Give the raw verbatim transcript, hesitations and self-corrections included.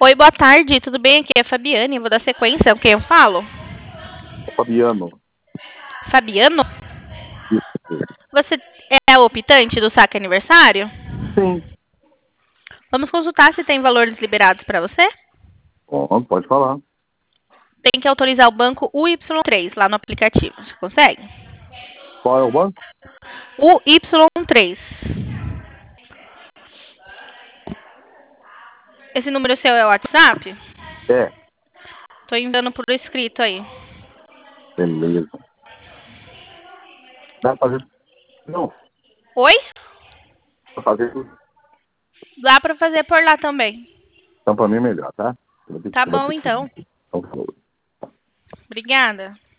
Oi, boa tarde, tudo bem? Aqui é a Fabiane, vou dar sequência. Com quem eu falo? Fabiano. Fabiano? Isso. Você é o optante do saque aniversário? Sim. Vamos consultar se tem valores liberados para você? Bom, pode falar. Tem que autorizar o banco U Y três lá no aplicativo. Você consegue? Qual é o banco? U Y três. Esse número seu é o WhatsApp? É. Tô enviando por escrito aí. Beleza. Dá pra fazer... Não. Oi? Dá pra fazer tudo. Dá para fazer por lá também. Então, pra mim é melhor, tá? Eu vou ter que Tá tirar bom, esse então. aqui. Então, falou. Obrigada.